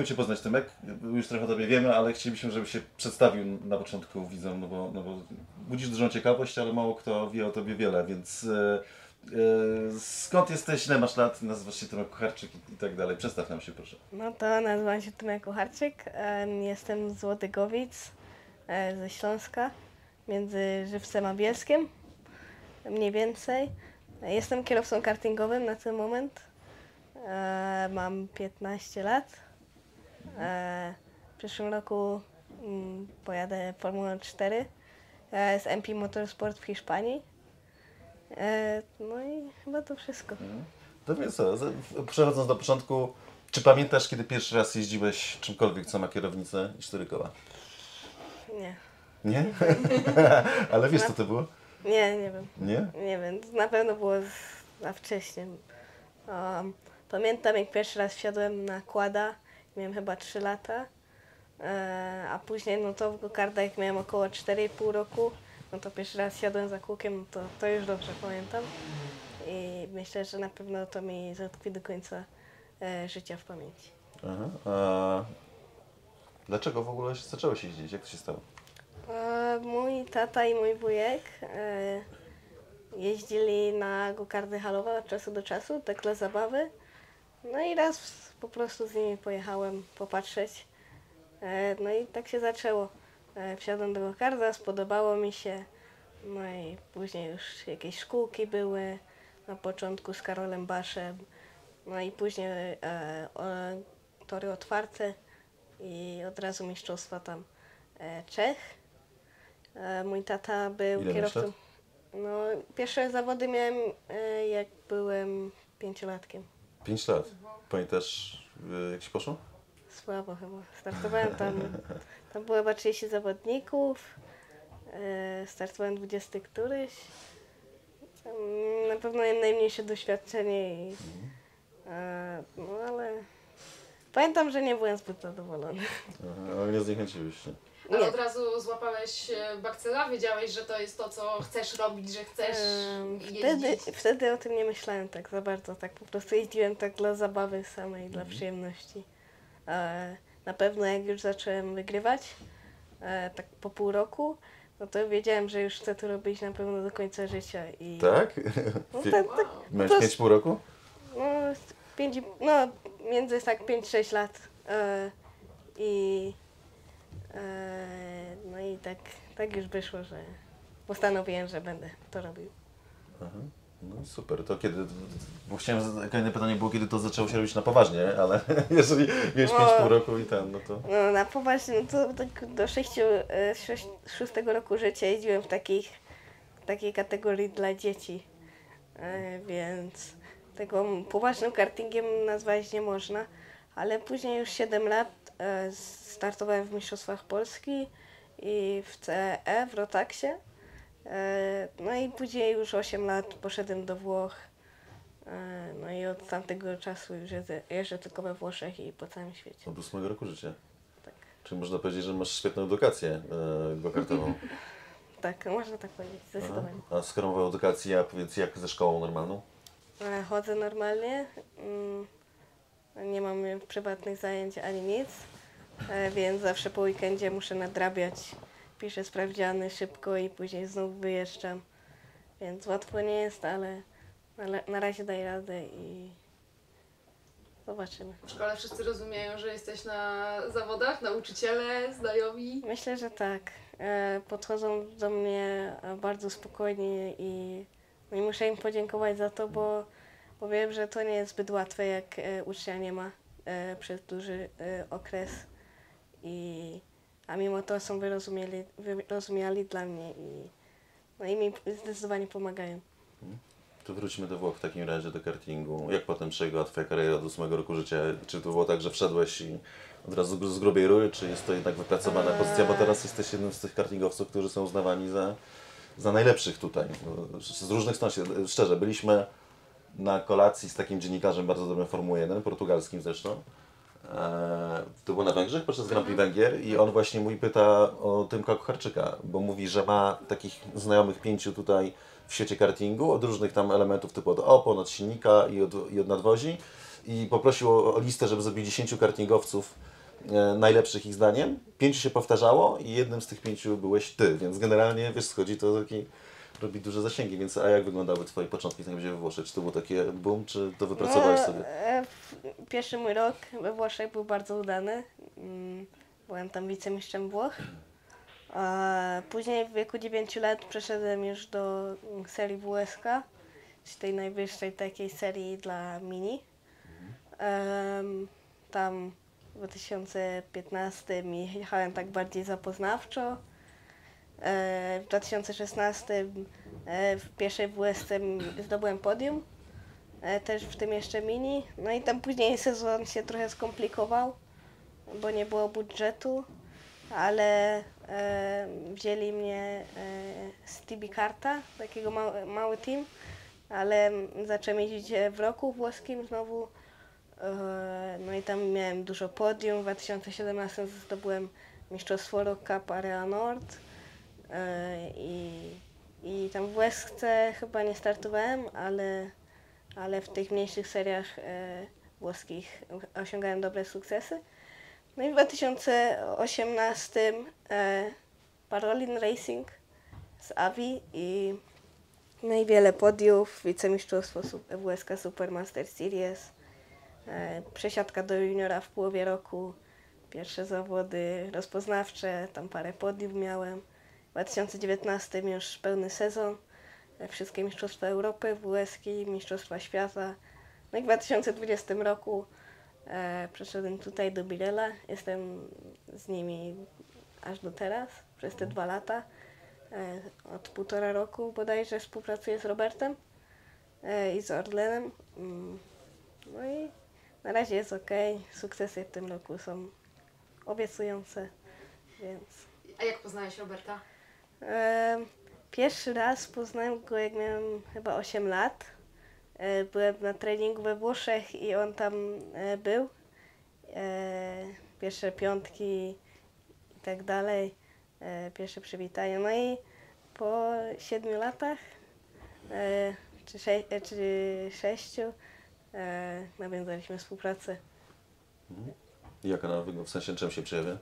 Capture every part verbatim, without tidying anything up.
miło Cię poznać, Tymek. Już trochę o Tobie wiemy, ale chcielibyśmy, żebyś się przedstawił na początku widzom, no bo, no bo budzisz dużą ciekawość, ale mało kto wie o Tobie wiele, więc e, e, skąd jesteś, ile masz lat, nazywasz się Tymek Kucharczyk i, i tak dalej. Przedstaw nam się, proszę. No to nazywam się Tymek Kucharczyk, em, jestem z Łodygowic, e, ze Śląska, między Żywcem a Bielskiem, mniej więcej. Jestem kierowcą kartingowym na ten moment, e, mam piętnaście lat. E, w przyszłym roku mm, pojadę Formułę cztery e, z M P Motorsport w Hiszpanii. E, no i chyba to wszystko. To więc co, z- przechodząc do początku, czy pamiętasz, kiedy pierwszy raz jeździłeś czymkolwiek, co ma kierownicę i cztery koła? Nie, Nie? Ale wiesz, co to było? nie, nie wiem. Nie? Nie wiem, na pewno było z- za wcześnie. Um, pamiętam, jak pierwszy raz wsiadłem na quada, miałem chyba trzy lata, e, a później no to w go-karda, jak miałem około cztery i pół roku, no to pierwszy raz siadłem za kółkiem, no to, to już dobrze pamiętam. I myślę, że na pewno to mi zatkwi do końca e, życia w pamięci. Aha. A dlaczego w ogóle się zacząłeś jeździć? Jak to się stało? E, mój tata i mój wujek e, jeździli na go-kardy halowe od czasu do czasu, tak dla zabawy. No i raz po prostu z nimi pojechałem popatrzeć. E, no i tak się zaczęło. E, wsiadłem do go-karda, spodobało mi się. No i później już jakieś szkółki były. Na początku z Karolem Baszem. No i później e, o, tory otwarte i od razu mistrzostwa tam e, Czech. E, mój tata był Ile miałeś kierowcą. lat? No, pierwsze zawody miałem e, jak byłem pięciolatkiem. Pięć lat. Pamiętasz, y, jak się poszło? Słabo chyba. Startowałem tam, tam było chyba trzydziestu zawodników. E, startowałem dwudziesty któryś. Tam na pewno miałem najmniejsze doświadczenie i, e, no ale pamiętam, że nie byłem zbyt zadowolony. Aha, ale nie zniechęciłeś się. Nie. Ale od razu złapałeś e, bakcyla? Wiedziałeś, że to jest to, co chcesz robić, że chcesz Em, jeździć? Wtedy, wtedy o tym nie myślałem tak za bardzo, tak po prostu jeździłem tak dla zabawy samej, dla Mhm. przyjemności. E, na pewno jak już zacząłem wygrywać, e, tak po pół roku, no to wiedziałem, że już chcę to robić na pewno do końca życia. I, Tak? No, Pie- tak, tak, Miałeś to- pięć pół roku? no, pięć, i- no między tak pięć sześć lat. E, I e, no i tak, tak już wyszło, że postanowiłem, że będę to robił. Aha. No super, to kiedy, bo chciałem, zada- kolejne pytanie było, kiedy to zaczęło się robić na poważnie, ale jeżeli miałeś No. pięć pół roku i ten, no to... No na poważnie, no to tak do sześciu, e, sześć, szóstego roku życia jeździłem w takich, w takiej kategorii dla dzieci, e, więc tego poważnym kartingiem nazwać nie można, ale później już siedem lat e, startowałem w Mistrzostwach Polski i w C E, w Rotaxie, e, no i później już osiem lat poszedłem do Włoch, e, no i od tamtego czasu już jeżdżę, jeżdżę tylko we Włoszech i po całym świecie. Od ósmego roku życia. Tak. Czyli można powiedzieć, że masz świetną edukację e, go-kartową. Tak, można tak powiedzieć, zdecydowanie. A skoro mówię o edukacji, a powiedz, jak ze szkołą normalną? E, Chodzę normalnie, mm, nie mam prywatnych zajęć ani nic, e, więc zawsze po weekendzie muszę nadrabiać. Piszę sprawdziany szybko i później znów wyjeżdżam, więc łatwo nie jest, ale, ale na razie daję radę i zobaczymy. W szkole wszyscy rozumieją, że jesteś na zawodach, nauczyciele, znajomi. Myślę, że tak. E, Podchodzą do mnie e, bardzo spokojnie i, no i muszę im podziękować za to, bo, bo wiem, że to nie jest zbyt łatwe, jak e, ucznia nie ma e, przez duży e, okres. I, a mimo to są wyrozumiali, wyrozumiali dla mnie i, no i mi zdecydowanie pomagają. To wróćmy do Włoch w takim razie, do kartingu. Jak potem przebiegła Twoja kariera od ósmego roku życia? Czy to było tak, że wszedłeś i od razu z grubej rury, czy jest to jednak wypracowana pozycja? Bo teraz jesteś jednym z tych kartingowców, którzy są uznawani za, za najlepszych tutaj. Z różnych stron się, szczerze, byliśmy na kolacji z takim dziennikarzem bardzo dobrym Formuły jeden, portugalskim zresztą. Eee, to było na Węgrzech podczas Grand Prix Węgier i on właśnie mój pyta o Tymka Kucharczyka, bo mówi, że ma takich znajomych pięciu tutaj w świecie kartingu, od różnych tam elementów typu od opon, od silnika i od, i od nadwozi i poprosił o, o listę, żeby zrobić dziesięciu kartingowców e, najlepszych ich zdaniem, pięciu się powtarzało i jednym z tych pięciu byłeś ty, więc generalnie wiesz, schodzi to taki, robi duże zasięgi, więc a jak wyglądały twoje początki tam gdzie we Włoszech? Czy to było takie boom, czy to wypracowałeś No, sobie? e, w- Pierwszy mój rok we Włoszech był bardzo udany. Mm, Byłem tam wicemistrzem Włoch. A później w wieku dziewięciu lat przeszedłem już do mm, serii W S K, czyli tej najwyższej takiej serii dla mini. Em, Tam w dwa tysiące piętnastym jechałem tak bardziej zapoznawczo. E, W dwa tysiące szesnastym e, w pierwszej W S C zdobyłem podium, e, też w tym jeszcze mini. No i tam później sezon się trochę skomplikował, bo nie było budżetu, ale e, wzięli mnie e, z Tibi Karta, takiego mały, mały team, ale zacząłem jeździć w roku włoskim znowu. E, No i tam miałem dużo podium. W dwa tysiące siedemnastym zdobyłem mistrzostwo Rock Cup Area Nord. E, I, I tam w Łesce chyba nie startowałem, ale, ale w tych mniejszych seriach e, włoskich osiągałem dobre sukcesy. No i w dwa tysiące osiemnastym e, Parolin Racing z Avi i no i wiele podiów, wicemistrzostwo Sup- W S K Supermaster Series, e, przesiadka do juniora w połowie roku, pierwsze zawody rozpoznawcze, tam parę podiów miałem. W dwa tysiące dziewiętnastym już pełny sezon, e, wszystkie mistrzostwa Europy, W S K, mistrzostwa świata. No i w dwa tysiące dwudziestym roku e, przeszedłem tutaj do Birella. Jestem z nimi aż do teraz, przez te dwa lata. E, od półtora roku bodajże współpracuję z Robertem e, i z Orlenem. Mm, No i na razie jest ok. Sukcesy w tym roku są obiecujące, więc... A jak poznałeś Roberta? E, Pierwszy raz poznałem go, jak miałem chyba osiem lat. E, Byłem na treningu we Włoszech i on tam e, był. E, Pierwsze piątki i tak dalej. E, Pierwsze przywitanie. No i po siedmiu latach, e, czy, sze, e, czy sześciu, e, nawiązaliśmy współpracę. I jak ona wygląda, w sensie czym się przejawia?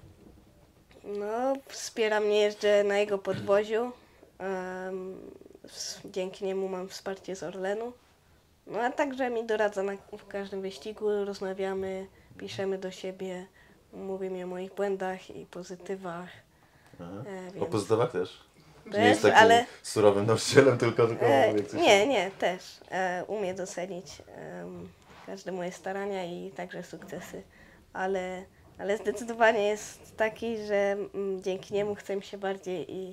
No, wspiera mnie, jeżdżę na jego podwoziu. Em, ws- dzięki niemu mam wsparcie z Orlenu. No a także mi doradza na, w każdym wyścigu, rozmawiamy, piszemy do siebie, mówi mi o moich błędach i pozytywach. Aha. E, O więc- pozytywach też? Czy Też, nie jest takim ale- surowym nauczycielem, tylko, tylko E, mówi, jak coś nie, nie, też. E, umie docenić em, każde moje starania i także sukcesy. Ale, ale zdecydowanie jest taki, że mm, dzięki niemu chcę mi się bardziej i,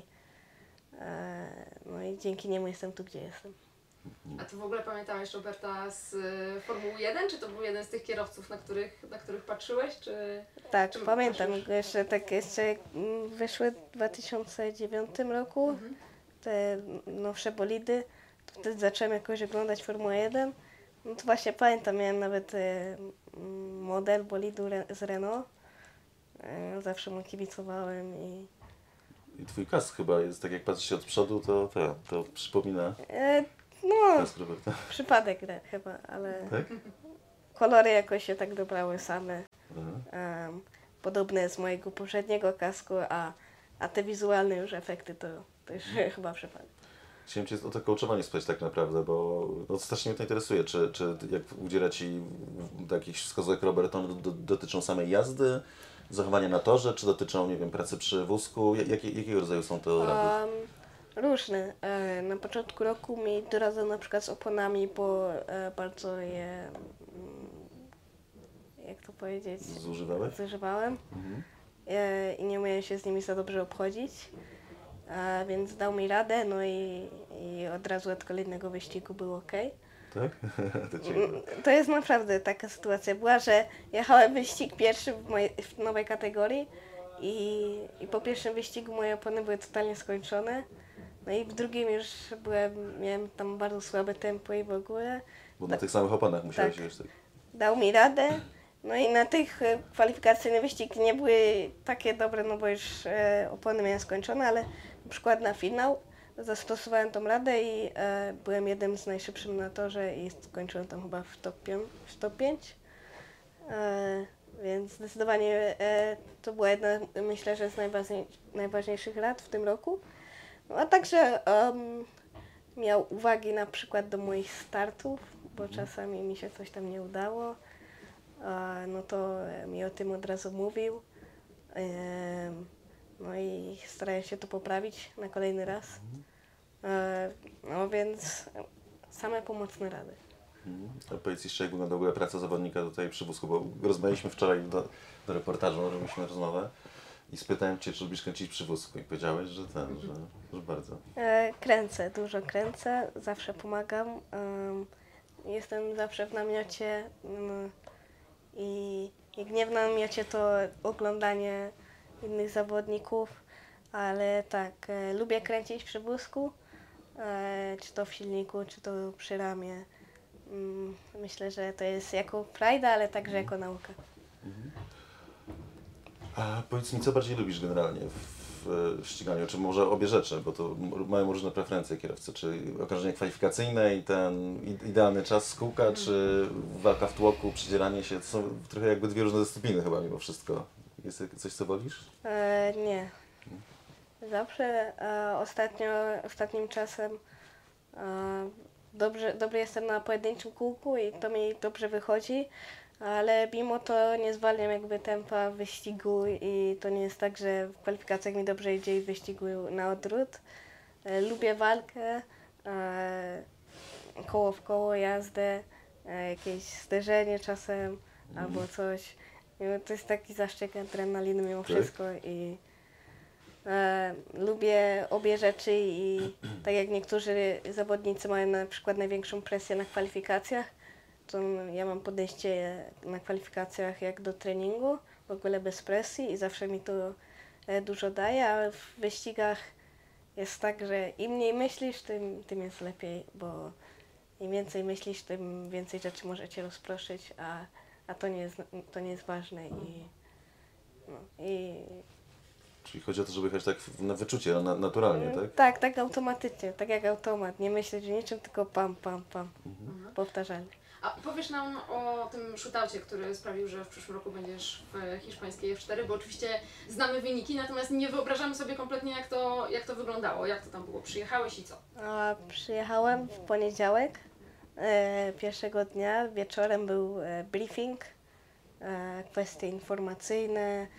e, no i dzięki niemu jestem tu, gdzie jestem. A ty w ogóle pamiętałeś Roberta z y, Formuły jeden? Czy to był jeden z tych kierowców, na których, na których patrzyłeś? Czy... Tak, Czym pamiętam patrzysz? go jeszcze, tak jeszcze jak mm, wyszły w dwa tysiące dziewiątym roku Mhm. te nowsze bolidy, to wtedy zacząłem jakoś oglądać Formułę jeden. No to właśnie pamiętam, miałem nawet e, mm, model bolidu Re- z Renault. E, zawsze mu kibicowałem i... I twój kask chyba jest, tak jak patrzysz się od przodu, to to, to przypomina E, no, kask Roberta. przypadek re- chyba, ale Tak? kolory jakoś się tak dobrały same. Aha. Em, podobne z mojego poprzedniego kasku, a, a te wizualne już efekty to, to już chyba przypadek. Chciałem Cię o to coachowanie spytać tak naprawdę, bo no, strasznie mnie to interesuje. Czy, czy jak udziela Ci jakichś wskazówek Robert, one do, dotyczą samej jazdy, zachowania na torze, czy dotyczą, nie wiem, pracy przy wózku? Jakie, jakiego rodzaju są to rady? Um, różne. E, na początku roku mi doradzał na przykład z oponami, bo e, bardzo je, mm, jak to powiedzieć, Zużywałeś? zużywałem Mhm. e, i nie umiałem się z nimi za dobrze obchodzić. E, więc dał mi radę, no i, i od razu od kolejnego wyścigu było ok. Tak? To ciekawe. To jest naprawdę taka sytuacja była, że jechałem wyścig pierwszy w, mojej, w nowej kategorii i, i po pierwszym wyścigu moje opony były totalnie skończone. No i w drugim już byłem, miałem tam bardzo słabe tempo i w ogóle. Bo na tych samych oponach musiałeś Tak. jeździć. Tak. Dał mi radę. No i na tych e, kwalifikacyjnych wyścigi nie były takie dobre, no bo już e, opony miałem skończone, ale na przykład na finał zastosowałem tą radę i e, byłem jednym z najszybszym na torze i skończyłem tam chyba w top pięć. W top pięć. E, więc zdecydowanie e, to była jedna, myślę, że z najważniej, najważniejszych lat w tym roku. No, a także um, miał uwagi na przykład do moich startów, bo czasami mi się coś tam nie udało. A, no to mi o tym od razu mówił. Em, no i staraję się to poprawić na kolejny raz. E, no więc same pomocne rady. Mhm. A powiedz jeszcze, jak wygląda w ogóle praca zawodnika tutaj przy wózku, bo rozmawialiśmy wczoraj do, do reportażu, robiliśmy rozmowę i spytałem Cię, czy lubisz kręcić przy wózku i powiedziałeś, że ten, że, że bardzo. E, kręcę, dużo kręcę, zawsze pomagam. Em, jestem zawsze w namiocie mm, i jak nie w namiocie, to oglądanie innych zawodników, ale tak, e, lubię kręcić przy wózku, e, czy to w silniku, czy to przy ramie. Mm, myślę, że to jest jako frajda, ale także jako nauka. A powiedz mi, co bardziej lubisz generalnie w, w ściganiu, czy może obie rzeczy, bo to m- mają różne preferencje kierowcy, czy okrążenie kwalifikacyjne i ten i- idealny czas z kółka, czy walka w tłoku, przydzieranie się, to są trochę jakby dwie różne dyscypliny chyba mimo wszystko. Jest coś, co wolisz? E, nie. Zawsze e, ostatnio, ostatnim czasem e, dobrze, dobry jestem na pojedynczym kółku i to mi dobrze wychodzi, ale mimo to nie zwalniam jakby tempa wyścigu i to nie jest tak, że w kwalifikacjach mi dobrze idzie i w wyścigu na odwrót. E, lubię walkę, e, koło w koło jazdę, e, jakieś zderzenie czasem albo coś. I to jest taki zaszczyt adrenaliny mimo Tak? wszystko i e, lubię obie rzeczy i tak jak niektórzy zawodnicy mają na przykład największą presję na kwalifikacjach, to ja mam podejście na kwalifikacjach jak do treningu, w ogóle bez presji i zawsze mi to e, dużo daje, ale w wyścigach jest tak, że im mniej myślisz, tym, tym jest lepiej, bo im więcej myślisz, tym więcej rzeczy może cię rozproszyć, a, a to, nie jest, to nie jest ważne i, no, i Czyli chodzi o to, żeby jechać tak w- na wyczucie, na, naturalnie, tak? tak, tak automatycznie, tak jak automat, nie myśleć o niczym, tylko pam, pam, pam, powtarzalnie. A powiesz nam o tym shootoucie, który sprawił, że w przyszłym roku będziesz w hiszpańskiej F cztery, bo oczywiście znamy wyniki, natomiast nie wyobrażamy sobie kompletnie, jak to, jak to wyglądało, jak to tam było. Przyjechałeś i co? A przyjechałem w poniedziałek, e, pierwszego dnia, wieczorem był e, briefing, e, kwestie informacyjne,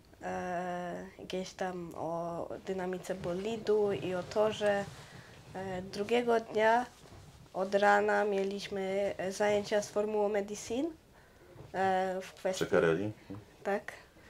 e, jakieś tam o dynamice bolidu i o torze. E, drugiego dnia od rana mieliśmy e, zajęcia z Formułą Medicine e, w kwestii... Czekareli. Tak.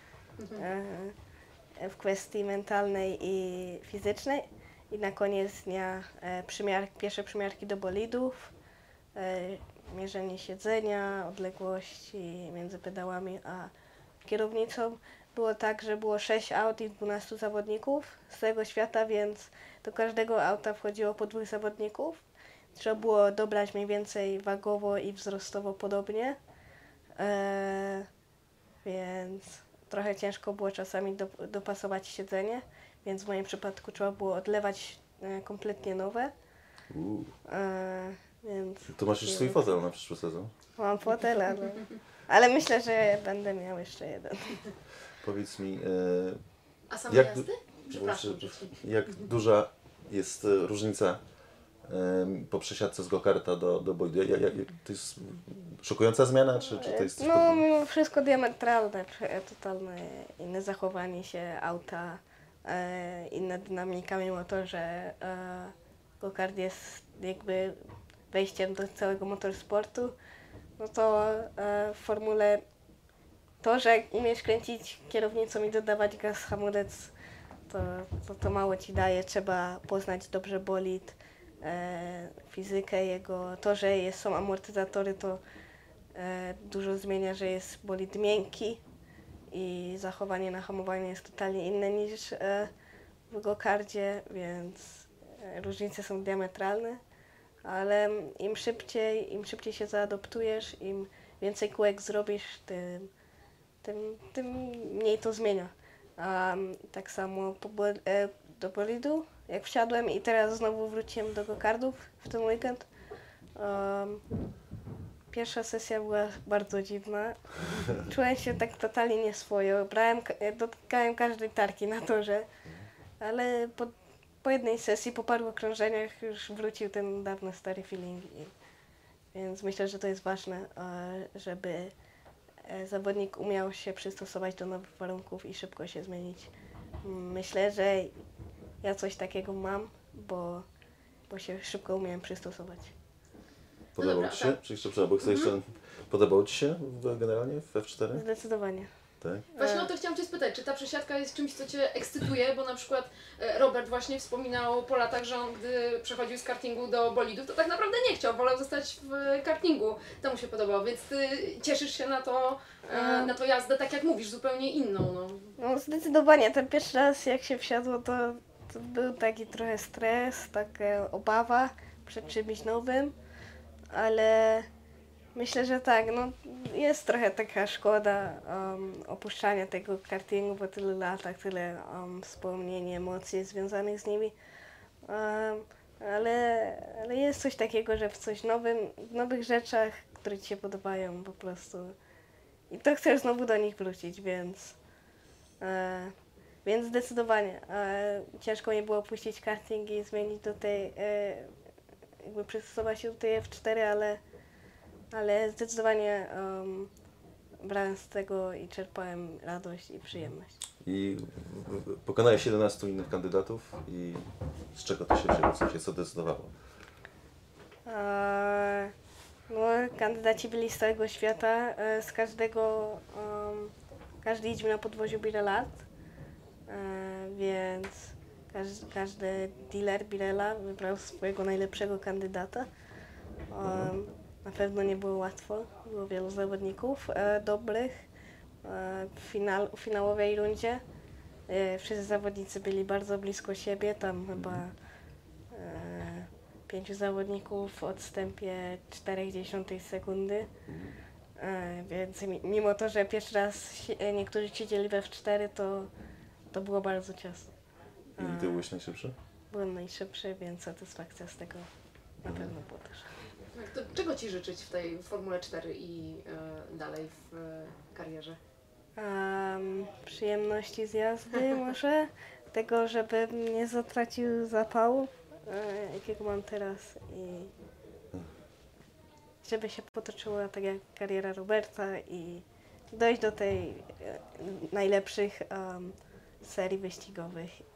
E, w kwestii mentalnej i fizycznej. I na koniec dnia e, przymiar, pierwsze przymiarki do bolidów, e, mierzenie siedzenia, odległości między pedałami a kierownicą. Było tak, że było sześć aut i dwunastu zawodników z całego świata, więc do każdego auta wchodziło po dwóch zawodników. Trzeba było dobrać mniej więcej wagowo i wzrostowo podobnie. E, więc trochę ciężko było czasami do, dopasować siedzenie, więc w moim przypadku trzeba było odlewać e, kompletnie nowe. Uuu. E, więc To masz już swój fotel na przyszły sezon. mam fotela, no. Ale myślę, że będę miał jeszcze jeden. Powiedz mi, e, A same Jak- jazdy? Przepraszam. że ci- jak duża jest e, różnica em, po przesiadce z go-karta do, do bolidu? Jak, jak, to jest szokująca zmiana, czy, czy to jest coś No, podobnego? mimo wszystko diametralne, prze- totalne inne zachowanie się auta, e, inna dynamika, mimo to, że e, go-kart jest jakby wejściem do całego motorsportu, no to e, w formule to, że umiesz kręcić kierownicą i dodawać gaz, hamulec, to, to, to mało ci daje. Trzeba poznać dobrze bolid, e, fizykę jego. To, że jest, są amortyzatory, to e, dużo zmienia, że jest bolid miękki i zachowanie na hamowaniu jest totalnie inne niż e, w go-kardzie, więc e, różnice są diametralne, ale im szybciej, im szybciej się zaadoptujesz, im więcej kółek zrobisz, tym, tym, tym mniej to zmienia. A tak samo po, bo- e, do bolidu, jak wsiadłem i teraz znowu wróciłem do go-kardów w ten weekend, um, Pierwsza sesja była bardzo dziwna. Czułem się tak totalnie nieswojo. Brałem, ka- dotykałem każdej tarki na torze, ale po, po jednej sesji, po paru okrążeniach już wrócił ten dawny stary feeling. I, więc myślę, że to jest ważne, e, żeby e, zawodnik umiał się przystosować do nowych warunków i szybko się zmienić. Myślę, że ja coś takiego mam, bo, bo się szybko umiem przystosować. Podobało dobra, Ci się? tak. Czy jeszcze, przepraszam, bo chcę jeszcze... Podobało Ci się w, generalnie w F cztery? Zdecydowanie. Tak? Właśnie o to chciałam Cię spytać, czy ta przesiadka jest czymś, co Cię ekscytuje, bo na przykład e, Robert właśnie wspominał po latach, że on gdy przechodził z kartingu do bolidów, to tak naprawdę nie chciał, wolał zostać w kartingu, to mu się podobało, więc Ty cieszysz się na to, e, na to jazdę, tak jak mówisz, zupełnie inną, no. No zdecydowanie, ten pierwszy raz jak się wsiadło, to, to był taki trochę stres, taka obawa przed czymś nowym, ale myślę, że tak, no jest trochę taka szkoda um, opuszczania tego kartingu po tylu latach, tyle um, wspomnień, emocji związanych z nimi, um, ale, ale jest coś takiego, że w coś nowym, w nowych rzeczach, które Ci się podobają po prostu i to chcesz znowu do nich wrócić, więc E, więc zdecydowanie e, ciężko mi było opuścić karting i zmienić do tej, e, jakby przystosować się do tej F cztery, ale, ale zdecydowanie um, brałem z tego i czerpałem radość i przyjemność. I w- pokonałeś jedenastu innych kandydatów i z czego to się wzięło? Co Cię co decydowało? E, no, kandydaci byli z całego świata, e, z każdego, um, każdy jeździł na podwoziu Birelat, e, więc każdy, każdy dealer Birela wybrał swojego najlepszego kandydata. Um, na pewno nie było łatwo, było wielu zawodników e, dobrych. E, w, finał, w finałowej rundzie e, wszyscy zawodnicy byli bardzo blisko siebie, tam chyba e, pięciu zawodników w odstępie cztery dziesiąte sekundy. E, więc mi- mimo to, że pierwszy raz si- e, niektórzy siedzieli we F cztery, to, to było bardzo ciasno. I Ty byłeś najszybszy? Byłem najszybszy, więc satysfakcja z tego na pewno była też. Tak, to czego Ci życzyć w tej Formule cztery i e, dalej w e, karierze? Um, przyjemności z jazdy może, tego, żebym nie zatracił zapału, e, jakiego mam teraz i żeby się potoczyła tak jak kariera Roberta i dojść do tej e, najlepszych um, serii wyścigowych. I,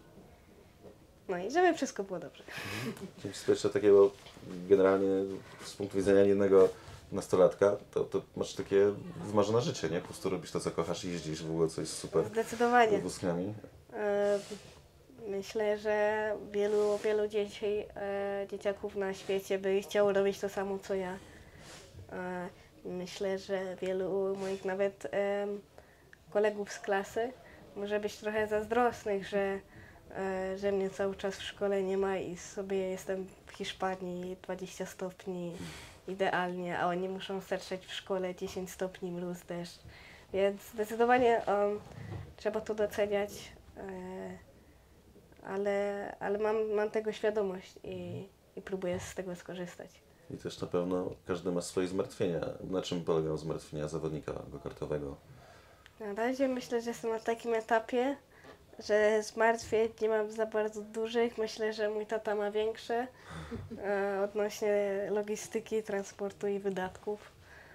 no i żeby wszystko było dobrze. Chciałem spytać o takiego generalnie z punktu widzenia jednego nastolatka, to, to masz takie wymarzone życie, nie? Po prostu robisz to, co kochasz i jeździsz w ogóle coś super Zdecydowanie. wózkami. E, Myślę, że wielu, wielu dzieci, e, dzieciaków na świecie by chciało robić to samo, co ja. E, myślę, że wielu moich nawet e, kolegów z klasy może być trochę zazdrosnych, że, e, że mnie cały czas w szkole nie ma i sobie jestem w Hiszpanii dwadzieścia stopni idealnie, a oni muszą serczeć w szkole dziesięć stopni, mróz, deszcz. Więc zdecydowanie um, trzeba to doceniać. E, ale, ale mam, mam tego świadomość i, i próbuję z tego skorzystać. I też na pewno każdy ma swoje zmartwienia. Na czym polegają zmartwienia zawodnika go-kartowego? Na razie myślę, że jestem na takim etapie, że zmartwień nie mam za bardzo dużych. Myślę, że mój tata ma większe e, odnośnie logistyki, transportu i wydatków.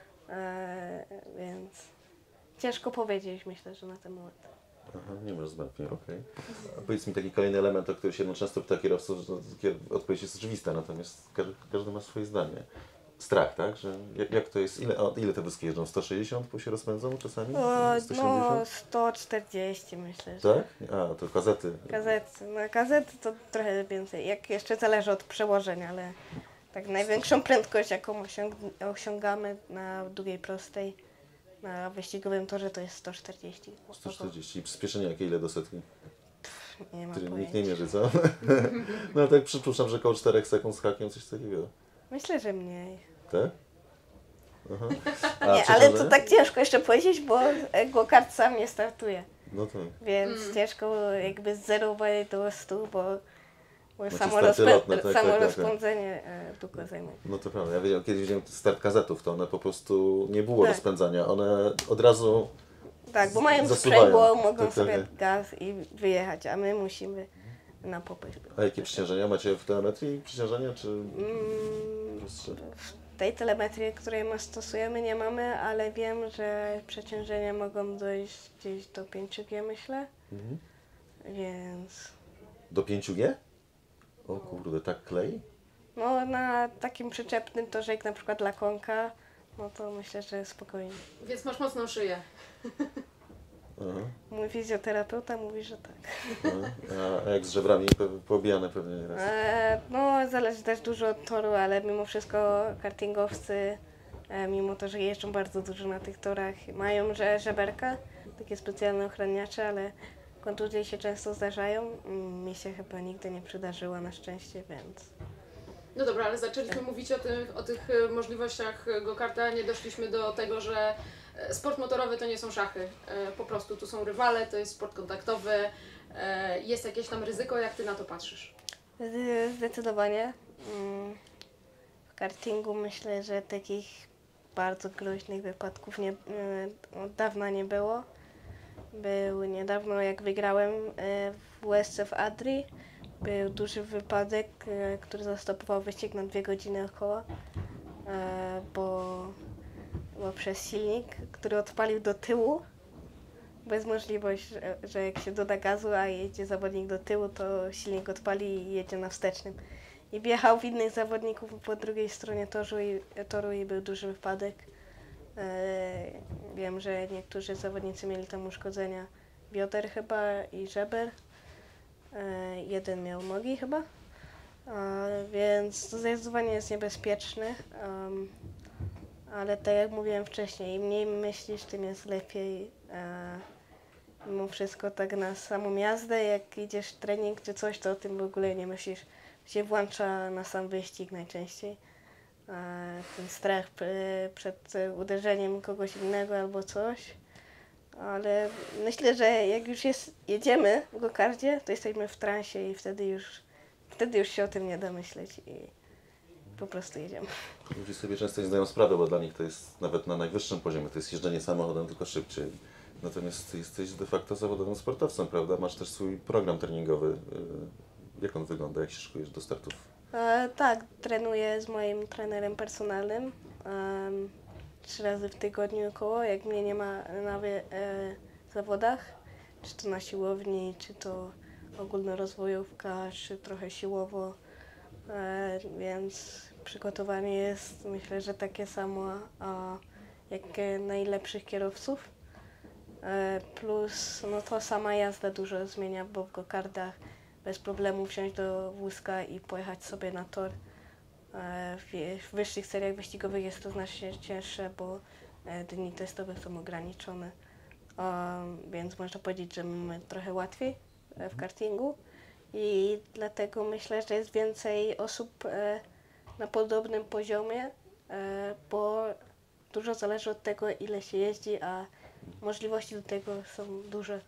E, więc ciężko powiedzieć, myślę, że na ten moment. Aha, nie masz zmartwień, okej. A powiedz mi taki kolejny element, o który się no, często pyta kierowców, że takie odpowiedź jest oczywista, natomiast każdy, każdy ma swoje zdanie. Strach, tak? Że jak, jak to jest, ile, a, ile te wózki jeżdżą? sto sześćdziesiąt po się rozpędzą czasami? O, sto no, siedemdziesiąt? sto czterdzieści myślę, że. Tak? A, to gazety. Gazety. No, gazety to trochę więcej. Jak jeszcze zależy od przełożeń, ale tak największą prędkość, jaką osiąg osiągamy na długiej prostej, na wyścigowym torze, to jest sto czterdzieści. sto czterdzieści. I przyspieszenie jakie ile do setki? Nie mam Który nikt pojęcia. nie mierzy, co? No tak przypuszczam, że około czterech sekund z hakiem, coś takiego. Myślę, że mniej. Tak? Aha. A Nie, ale przeciążenie? to tak ciężko jeszcze powiedzieć, bo go-kart sam nie startuje. No tak. Więc Mm. ciężko jakby z zerowej do stu, bo Bo Znaczy samo, starty rozpę- lotne, tak, samo tak, tak, rozpędzenie e, długo zajmuje. No to prawda, ja wiedziałem, kiedyś widziałem start kazetów, to one po prostu nie było Tak. rozpędzania, one od razu Tak, bo mają zasuwają. sprzęgło, mogą Tak, tak, sobie tak. gaz i wyjechać, a my musimy na popyt. A jakie przyciążenia macie w telemetrii? Przyciążenia czy Mm, prostsze? w tej telemetrii, której my stosujemy, nie mamy, ale wiem, że przeciążenia mogą dojść gdzieś do pięć G, myślę, Mhm. więc Do pięć G? O kurde, tak klei? no na takim przyczepnym torze jak na przykład Lakonka, no to myślę, że spokojnie. Więc masz mocną szyję. Aha, Mój fizjoterapeuta mówi, że tak. aha. A, a jak z żebrami? Pe- Poobijane pewnie nieraz. E, no zależy też dużo od toru, ale mimo wszystko kartingowcy, e, mimo to, że jeżdżą bardzo dużo na tych torach, mają że żeberka, takie specjalne ochraniacze, ale kontuzje się często zdarzają. Mm, Mi się chyba nigdy nie przydarzyło na szczęście, więc... No dobra, ale zaczęliśmy mówić o tych, o tych e, możliwościach go-karta, nie doszliśmy do tego, że e, sport motorowy to nie są szachy. E, Po prostu tu są rywale, to jest sport kontaktowy, e, jest jakieś tam ryzyko, jak ty na to patrzysz? Z- Zdecydowanie. Mm, W kartingu myślę, że takich bardzo groźnych wypadków nie, e, od dawna nie było. Był niedawno, jak wygrałem e, w U S C w Adrii, był duży wypadek, e, który zastopował wyścig na dwie godziny około, e, bo, bo przez silnik, który odpalił do tyłu, bo jest możliwość, że, że jak się doda gazu, a jedzie zawodnik do tyłu, to silnik odpali i jedzie na wstecznym. I wjechał w innych zawodników po drugiej stronie toru i, toru i był duży wypadek. E, wiem, że niektórzy zawodnicy mieli tam uszkodzenia bioder chyba i żeber. E, jeden miał nogi chyba. E, więc to zdecydowanie jest niebezpieczne. Em, ale tak jak mówiłem wcześniej, im mniej myślisz, tym jest lepiej. E, mimo wszystko tak na samą jazdę, jak idziesz trening czy coś, to o tym w ogóle nie myślisz. Się włącza na sam wyścig najczęściej. E, ten strach p- przed uderzeniem kogoś innego albo coś. Ale myślę, że jak już jest, jedziemy w go-kardzie, to jesteśmy w transie i wtedy już, wtedy już się o tym nie da myśleć i po prostu jedziemy. Ludzie sobie często nie zdają sprawy, bo dla nich to jest nawet na najwyższym poziomie, to jest jeżdżenie samochodem, tylko szybciej. Natomiast ty jesteś de facto zawodowym sportowcem, prawda? Masz też swój program treningowy. Y, Jak on wygląda, jak się szykujesz do startów? E, tak, trenuję z moim trenerem personalnym em, trzy razy w tygodniu około, jak mnie nie ma na wy, e, zawodach, czy to na siłowni, czy to ogólnorozwojówka, czy trochę siłowo, e, więc przygotowanie jest myślę, że takie samo a, jak e, najlepszych kierowców. E, plus no to sama jazda dużo zmienia, bo w go-kardach bez problemu wsiąść do wózka i pojechać sobie na tor. E, W w wyższych seriach wyścigowych jest to znacznie cięższe, bo e, dni testowe są ograniczone. Um, Więc można powiedzieć, że mamy trochę łatwiej e, w kartingu i dlatego myślę, że jest więcej osób e, na podobnym poziomie, e, bo dużo zależy od tego, ile się jeździ, a możliwości do tego są duże.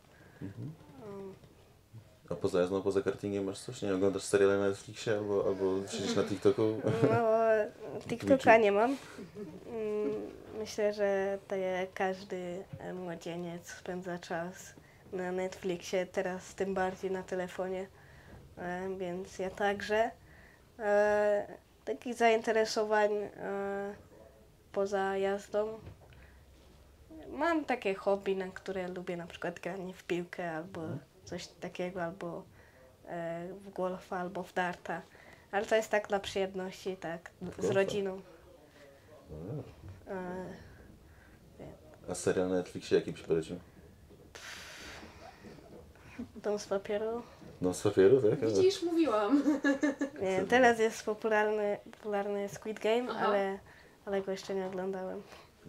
Um, A poza jazdą, poza kartingiem masz coś? Nie oglądasz seriale na Netflixie albo, albo siedzisz na TikToku? No, TikToka nie mam. Mm, Myślę, że tak jak każdy e, młodzieniec spędza czas na Netflixie, teraz tym bardziej na telefonie, e, więc ja także. E, Takich zainteresowań e, poza jazdą. Mam takie hobby, na które lubię, na przykład granie w piłkę albo coś takiego, albo e, w golfa, albo w darta. Ale to jest tak dla przyjemności, tak z golfa? rodziną. E, A serial na Netflixie jaki byś polecił? Dom z papieru. No z papieru, tak? Widzisz, mówiłam. Nie, teraz jest popularny, popularny Squid Game, Aha. ale, ale go jeszcze nie oglądałem.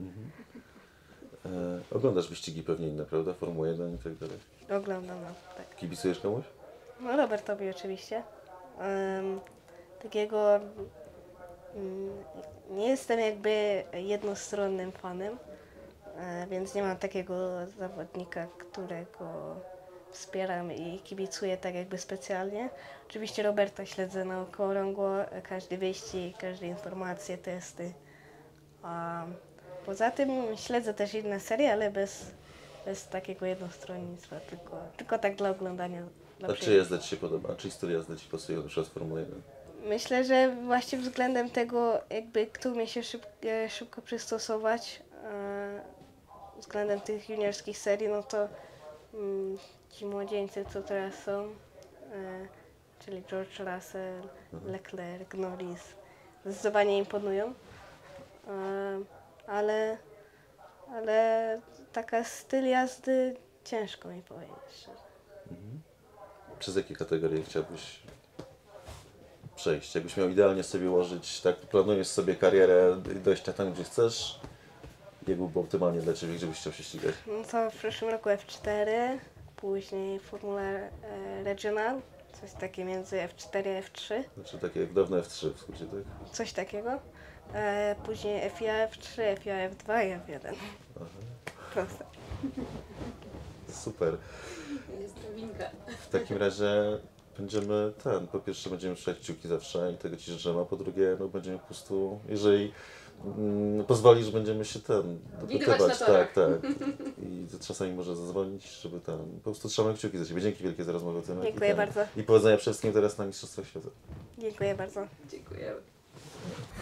E, oglądasz wyścigi pewnie inne, prawda? Formuła jeden i tak dalej. Oglądam, no, tak. Kibicujesz komuś? No Robertowi oczywiście. Em, takiego mm, nie jestem jakby jednostronnym fanem, e, więc nie mam takiego zawodnika, którego wspieram i kibicuję tak jakby specjalnie. Oczywiście Roberta śledzę na okrągło, każdy wyścig, każde informacje, testy. A poza tym śledzę też inne serie, ale bez, bez takiego jednostronnictwa, tylko, tylko tak dla oglądania. Dla A czy jazda Ci się podoba? Czy styl jazdy Ci pasuje na przykład w Formule jeden? Myślę, że właśnie względem tego, jakby kto umie się szyb, e, szybko przystosować, e, względem tych juniorskich serii, no to mm, ci młodzieńcy, co teraz są, e, czyli George Russell, Leclerc, Norris, zdecydowanie imponują, e, ale, ale taka styl jazdy ciężko mi powiedzieć szczerze. Przez jakie kategorie chciałbyś przejść? Jakbyś miał idealnie sobie ułożyć, tak planujesz sobie karierę i dojść tam, gdzie chcesz, jak byłby optymalnie dla Ciebie, gdzie byś chciał się ścigać? No to w przyszłym roku F cztery, później Formula e, Regional, coś takie między F cztery a F trzy, Znaczy takie jak dawne F trzy w skrócie, tak? coś takiego. E, później F I A F trzy, F I A F dwa i F jeden. Proste. Super. Jest drabinka. W takim razie będziemy ten, po pierwsze będziemy trzymać kciuki zawsze i tego Ci życzymy, a po drugie no będziemy po prostu, jeżeli mm, pozwolisz, będziemy się ten Widywać dopytywać, na torach. tak, tak. I czasami może zadzwonić, żeby ten, po prostu trzymamy kciuki za Ciebie. Dzięki wielkie za rozmowę. Tymek, Dziękuję i ten, bardzo. I powodzenia przede wszystkim teraz na Mistrzostwach Świata. Dziękuję bardzo. Dziękujemy.